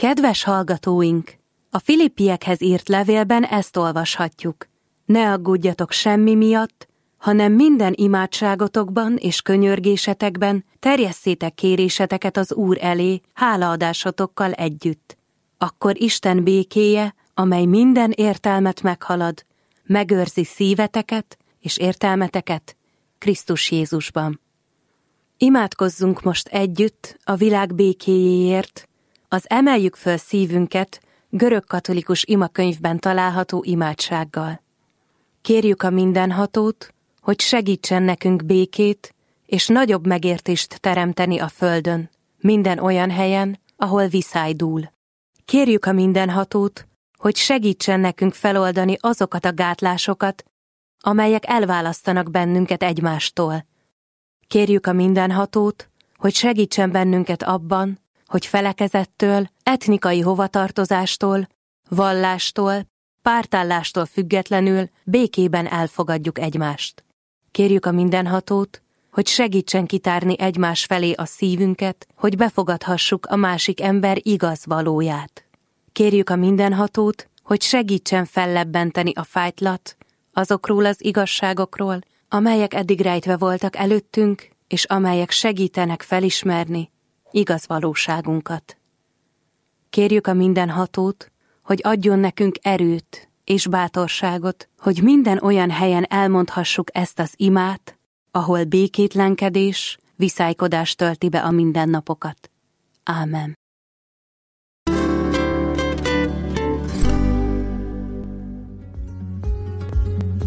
Kedves hallgatóink! A Filippiekhez írt levélben ezt olvashatjuk. Ne aggódjatok semmi miatt, hanem minden imádságotokban és könyörgésetekben terjesszétek kéréseteket az Úr elé, hálaadásotokkal együtt. Akkor Isten békéje, amely minden értelmet meghalad, megőrzi szíveteket és értelmeteket Krisztus Jézusban. Imádkozzunk most együtt a világ békéjéért, az Emeljük föl szívünket görögkatolikus imakönyvben található imádsággal. Kérjük a Mindenhatót, hogy segítsen nekünk békét és nagyobb megértést teremteni a földön, minden olyan helyen, ahol viszály dúl. Kérjük a Mindenhatót, hogy segítsen nekünk feloldani azokat a gátlásokat, amelyek elválasztanak bennünket egymástól. Kérjük a Mindenhatót, hogy segítsen bennünket abban, hogy felekezettől, etnikai hovatartozástól, vallástól, pártállástól függetlenül békében elfogadjuk egymást. Kérjük a Mindenhatót, hogy segítsen kitárni egymás felé a szívünket, hogy befogadhassuk a másik ember igaz valóját. Kérjük a Mindenhatót, hogy segítsen fellebbenteni a fájtlat azokról az igazságokról, amelyek eddig rejtve voltak előttünk, és amelyek segítenek felismerni igaz valóságunkat. Kérjük a Mindenhatót, hogy adjon nekünk erőt és bátorságot, hogy minden olyan helyen elmondhassuk ezt az imát, ahol békétlenkedés, viszálykodás tölti be a mindennapokat. Ámen.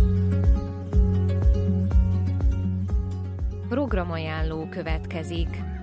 Programajánló következik.